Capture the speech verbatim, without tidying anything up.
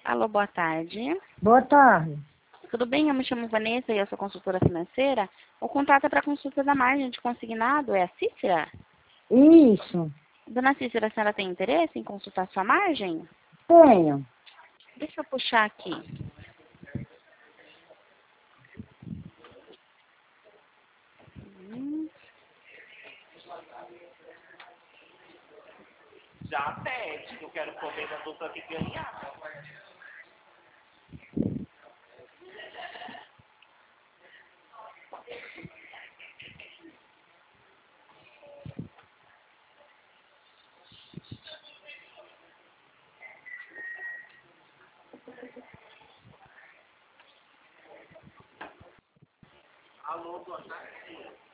Alô, boa tarde. Boa tarde. Tudo bem? Eu me chamo Vanessa e eu sou consultora financeira. O contato é para consulta da margem de consignado. É a Cícera? Isso, Dona Cícera, a senhora tem interesse em consultar sua margem? tenho. Deixa eu puxar aqui. Hum, Já pede, que eu quero comer da dupla que ganhar. Alô, boa tarde.